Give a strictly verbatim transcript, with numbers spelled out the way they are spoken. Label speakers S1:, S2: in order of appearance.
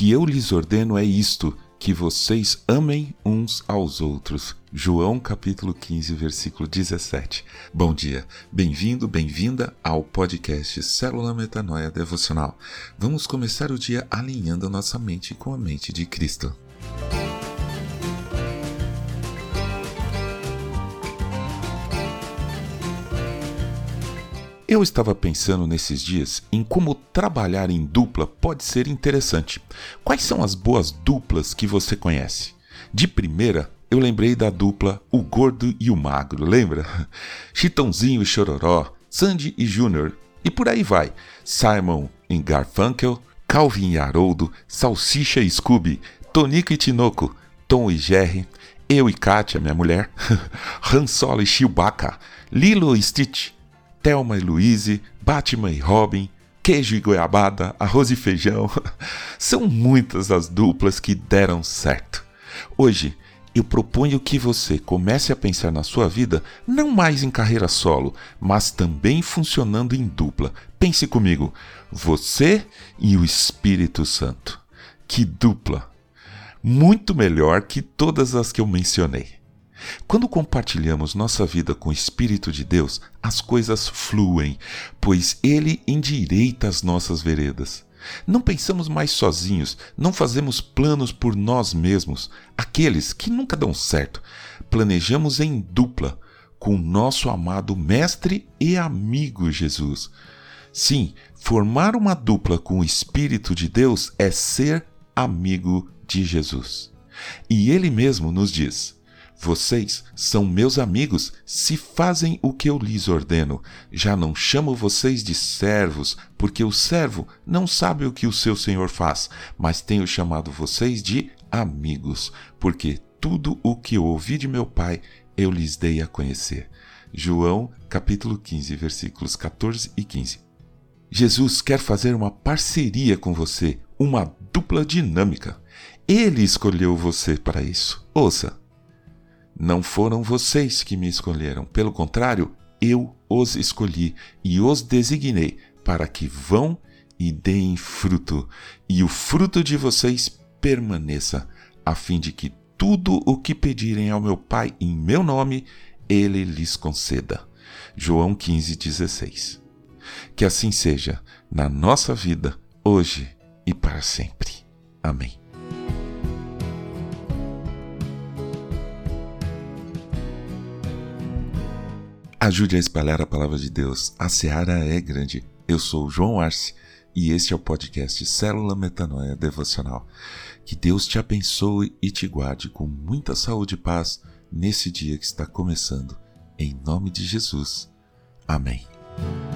S1: que eu lhes ordeno é isto, que vocês amem uns aos outros. João capítulo quinze, versículo dezessete. Bom dia, bem-vindo, bem-vinda ao podcast Célula Metanoia Devocional. Vamos começar o dia alinhando a nossa mente com a mente de Cristo. Eu estava pensando nesses dias em como trabalhar em dupla pode ser interessante. Quais são as boas duplas que você conhece? De primeira, eu lembrei da dupla O Gordo e o Magro, lembra? Chitãozinho e Chororó, Sandy e Júnior, e por aí vai. Simon e Garfunkel, Calvin e Haroldo, Salsicha e Scooby, Tonico e Tinoco, Tom e Jerry, eu e Kátia, minha mulher, Han Solo e Chewbacca, Lilo e Stitch, Thelma e Louise, Batman e Robin, queijo e goiabada, arroz e feijão. São muitas as duplas que deram certo. Hoje, eu proponho que você comece a pensar na sua vida não mais em carreira solo, mas também funcionando em dupla. Pense comigo, você e o Espírito Santo. Que dupla! Muito melhor que todas as que eu mencionei. Quando compartilhamos nossa vida com o Espírito de Deus, as coisas fluem, pois Ele endireita as nossas veredas. Não pensamos mais sozinhos, não fazemos planos por nós mesmos, aqueles que nunca dão certo. Planejamos em dupla, com nosso amado Mestre e amigo Jesus. Sim, formar uma dupla com o Espírito de Deus é ser amigo de Jesus. E Ele mesmo nos diz: vocês são meus amigos se fazem o que eu lhes ordeno. Já não chamo vocês de servos, porque o servo não sabe o que o seu senhor faz, mas tenho chamado vocês de amigos, porque tudo o que eu ouvi de meu Pai eu lhes dei a conhecer. João capítulo quinze, versículos catorze e quinze. Jesus quer fazer uma parceria com você, uma dupla dinâmica. Ele escolheu você para isso. Ouça. Não foram vocês que me escolheram, pelo contrário, eu os escolhi e os designei para que vão e deem fruto, e o fruto de vocês permaneça, a fim de que tudo o que pedirem ao meu Pai em meu nome, Ele lhes conceda. João quinze, dezesseis. Que assim seja na nossa vida, hoje e para sempre. Amém. Ajude a espalhar a palavra de Deus. A seara é grande. Eu sou o João Arce e este é o podcast Célula Metanoia Devocional. Que Deus te abençoe e te guarde com muita saúde e paz nesse dia que está começando. Em nome de Jesus. Amém.